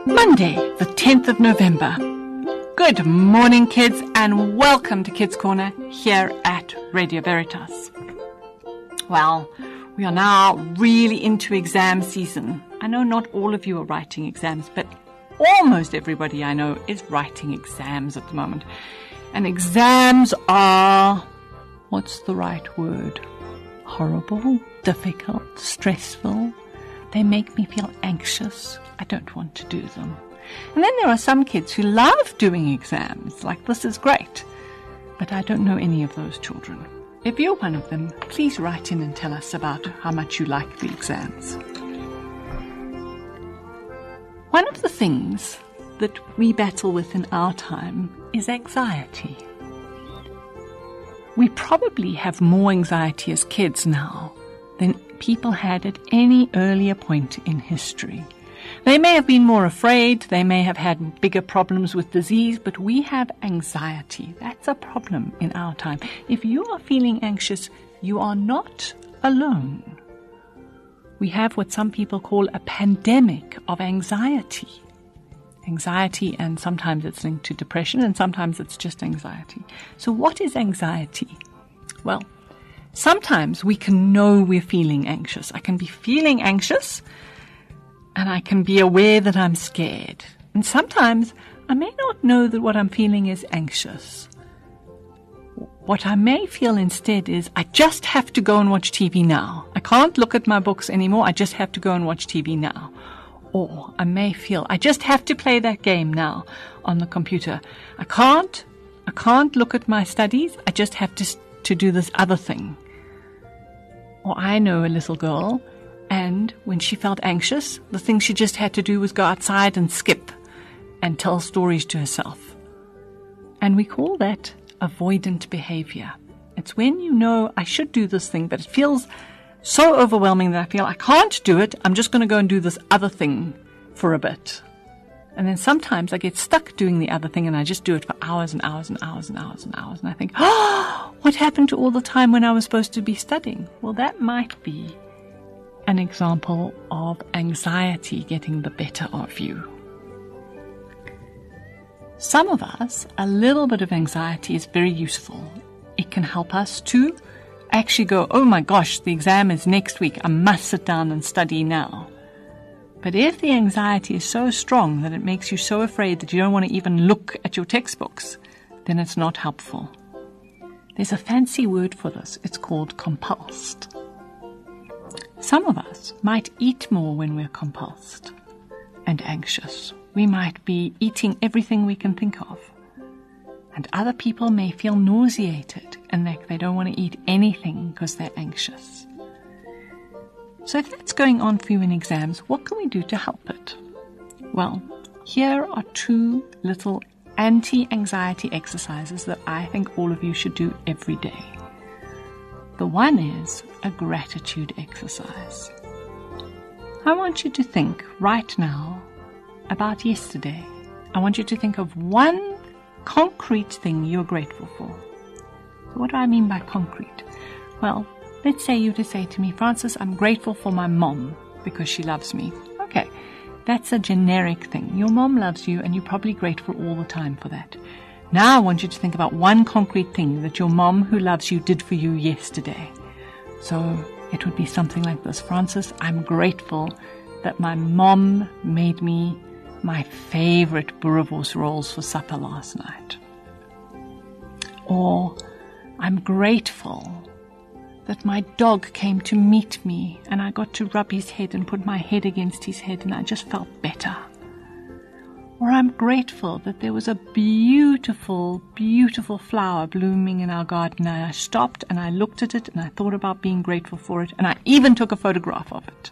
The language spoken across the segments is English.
Monday, the 10th of November. Good morning, kids, and welcome to Kids Corner here at Radio Veritas. Well, we are now really into exam season. I know not all of you are writing exams, but almost everybody I know is writing exams at the moment. And exams are, what's the right word? Horrible, difficult, stressful. They make me feel anxious. I don't want to do them. And then there are some kids who love doing exams, like this is great. But I don't know any of those children. If you're one of them, please write in and tell us about how much you like the exams. One of the things that we battle with in our time is anxiety. We probably have more anxiety as kids now than people had at any earlier point in history. They may have been more afraid, they may have had bigger problems with disease, but we have anxiety. That's a problem in our time. If you are feeling anxious, you are not alone. We have what some people call a pandemic of anxiety. Anxiety, and sometimes it's linked to depression, and sometimes it's just anxiety. So what is anxiety? Well, sometimes we can know we're feeling anxious. I can be feeling anxious, and I can be aware that I'm scared. And sometimes I may not know that what I'm feeling is anxious. What I may feel instead is, I just have to go and watch TV now. I can't look at my books anymore. I just have to go and watch TV now. Or I may feel, I just have to play that game now on the computer. I can't look at my studies. I just have to do this other thing. Or I know a little girl, and when she felt anxious, the thing she just had to do was go outside and skip and tell stories to herself. And we call that avoidant behavior. It's when you know I should do this thing, but it feels so overwhelming that I feel I can't do it. I'm just going to go and do this other thing for a bit. And then sometimes I get stuck doing the other thing and I just do it for hours and hours and hours and hours and hours. And I think, what happened to all the time when I was supposed to be studying? Well, that might be an example of anxiety getting the better of you. Some of us, a little bit of anxiety is very useful. It can help us to actually go, oh my gosh, the exam is next week. I must sit down and study now. But if the anxiety is so strong that it makes you so afraid that you don't want to even look at your textbooks, then it's not helpful. There's a fancy word for this. It's called compulsed. Some of us might eat more when we're compulsed and anxious. We might be eating everything we can think of. And other people may feel nauseated and like they don't want to eat anything because they're anxious. So if that's going on for you in exams, what can we do to help it? Well, here are 2 little anti-anxiety exercises that I think all of you should do every day. The one is a gratitude exercise. I want you to think right now about yesterday. I want you to think of one concrete thing you're grateful for. So what do I mean by concrete? Well, let's say you to say to me, Francis, I'm grateful for my mom because she loves me. Okay, that's a generic thing. Your mom loves you and you're probably grateful all the time for that. Now I want you to think about one concrete thing that your mom who loves you did for you yesterday. So it would be something like this. Francis, I'm grateful that my mom made me my favorite boerewors rolls for supper last night. Or I'm grateful that my dog came to meet me and I got to rub his head and put my head against his head and I just felt better. Or I'm grateful that there was a beautiful, beautiful flower blooming in our garden and I stopped and I looked at it and I thought about being grateful for it and I even took a photograph of it.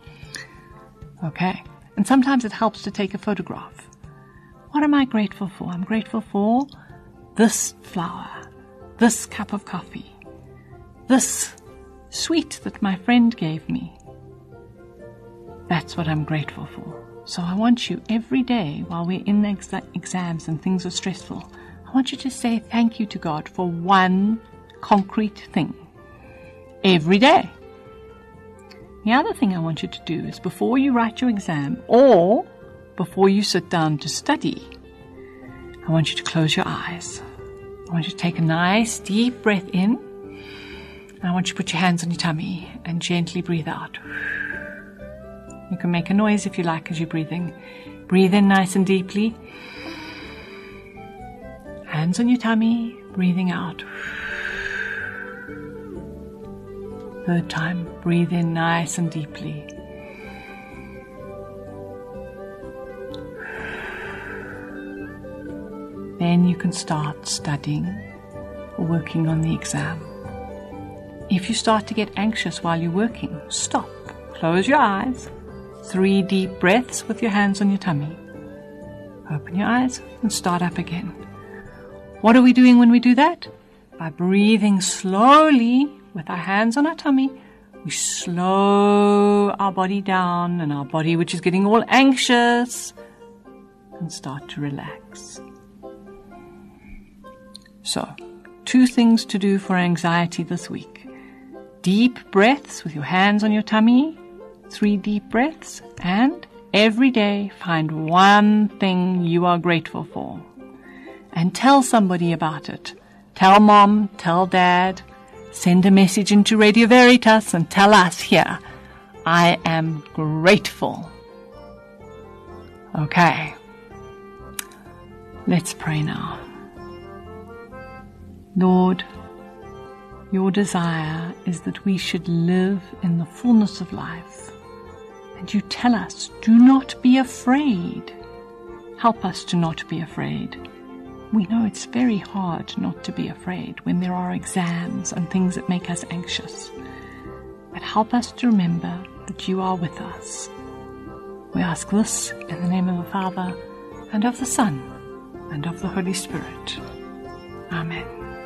Okay, and sometimes it helps to take a photograph. What am I grateful for? I'm grateful for this flower, this cup of coffee, this sweet that my friend gave me. That's what I'm grateful for. So I want you every day while we're in the exams and things are stressful, I want you to say thank you to God for one concrete thing every day. The other thing I want you to do is before you write your exam or before you sit down to study, I want you to close your eyes. I want you to take a nice deep breath in. And I want you to put your hands on your tummy and gently breathe out. You can make a noise if you like as you're breathing. Breathe in nice and deeply. Hands on your tummy, breathing out. Third time, breathe in nice and deeply. Then you can start studying or working on the exam. If you start to get anxious while you're working, stop. Close your eyes. 3 deep breaths with your hands on your tummy. Open your eyes and start up again. What are we doing when we do that? By breathing slowly with our hands on our tummy, we slow our body down, and our body, which is getting all anxious, can start to relax. So, 2 things to do for anxiety this week. Deep breaths with your hands on your tummy, 3 deep breaths, and every day find 1 thing you are grateful for. And tell somebody about it. Tell Mom, tell Dad, send a message into Radio Veritas and tell us here, I am grateful. Okay, let's pray now. Lord, your desire is that we should live in the fullness of life. And you tell us, do not be afraid. Help us to not be afraid. We know it's very hard not to be afraid when there are exams and things that make us anxious. But help us to remember that you are with us. We ask this in the name of the Father, and of the Son, and of the Holy Spirit. Amen.